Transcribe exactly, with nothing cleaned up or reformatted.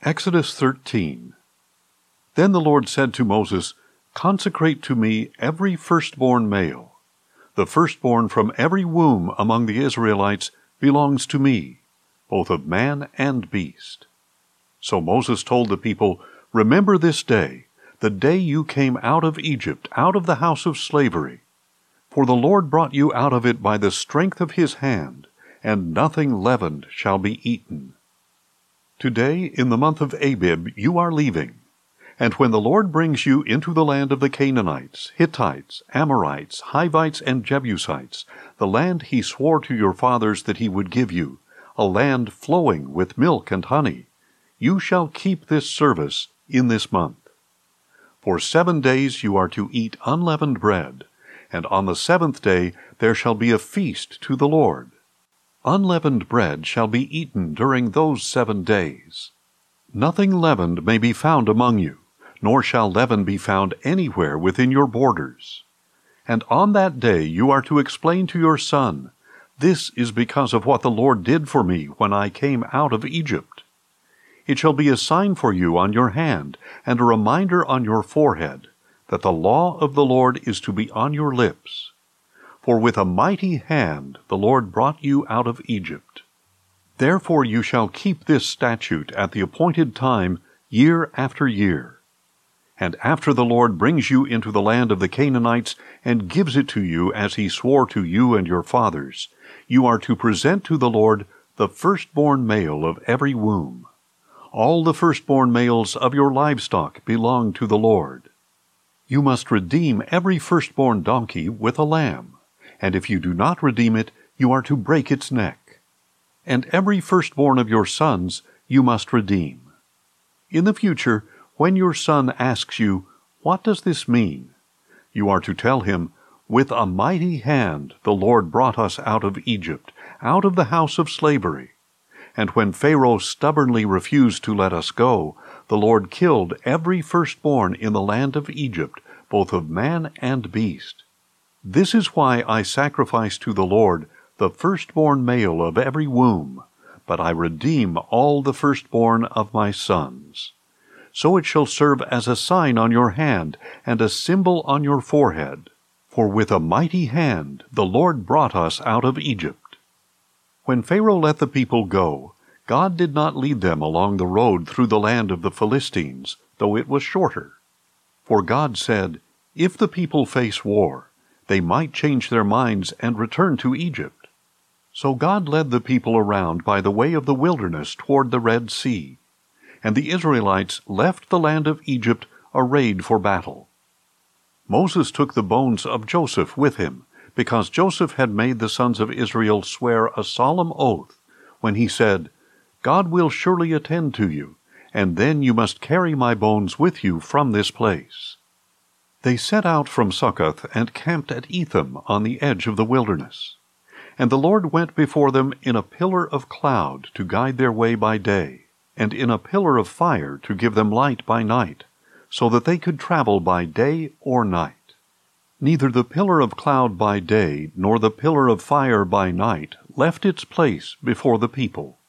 Exodus thirteen. Then the Lord said to Moses, Consecrate to me every firstborn male. The firstborn from every womb among the Israelites belongs to me, both of man and beast. So Moses told the people, Remember this day, the day you came out of Egypt, out of the house of slavery. For the Lord brought you out of it by the strength of his hand, and nothing leavened shall be eaten. Today, in the month of Abib, you are leaving. And when the Lord brings you into the land of the Canaanites, Hittites, Amorites, Hivites, and Jebusites, the land he swore to your fathers that he would give you, a land flowing with milk and honey, you shall keep this service in this month. For seven days you are to eat unleavened bread, and on the seventh day there shall be a feast to the Lord. Unleavened bread shall be eaten during those seven days. Nothing leavened may be found among you, nor shall leaven be found anywhere within your borders. And on that day you are to explain to your son, This is because of what the Lord did for me when I came out of Egypt. It shall be a sign for you on your hand, and a reminder on your forehead, that the law of the Lord is to be on your lips. For with a mighty hand the Lord brought you out of Egypt. Therefore you shall keep this statute at the appointed time, year after year. And after the Lord brings you into the land of the Canaanites, and gives it to you as he swore to you and your fathers, you are to present to the Lord the firstborn male of every womb. All the firstborn males of your livestock belong to the Lord. You must redeem every firstborn donkey with a lamb. And if you do not redeem it, you are to break its neck. And every firstborn of your sons you must redeem. In the future, when your son asks you, What does this mean? You are to tell him, With a mighty hand the Lord brought us out of Egypt, out of the house of slavery. And when Pharaoh stubbornly refused to let us go, the Lord killed every firstborn in the land of Egypt, both of man and beast. This is why I sacrifice to the Lord the firstborn male of every womb, but I redeem all the firstborn of my sons. So it shall serve as a sign on your hand, and a symbol on your forehead. For with a mighty hand the Lord brought us out of Egypt. When Pharaoh let the people go, God did not lead them along the road through the land of the Philistines, though it was shorter. For God said, If the people face war, they might change their minds and return to Egypt. So God led the people around by the way of the wilderness toward the Red Sea, and the Israelites left the land of Egypt arrayed for battle. Moses took the bones of Joseph with him, because Joseph had made the sons of Israel swear a solemn oath, when he said, God will surely attend to you, and then you must carry my bones with you from this place. They set out from Succoth and camped at Etham on the edge of the wilderness. And the Lord went before them in a pillar of cloud to guide their way by day, and in a pillar of fire to give them light by night, so that they could travel by day or night. Neither the pillar of cloud by day nor the pillar of fire by night left its place before the people.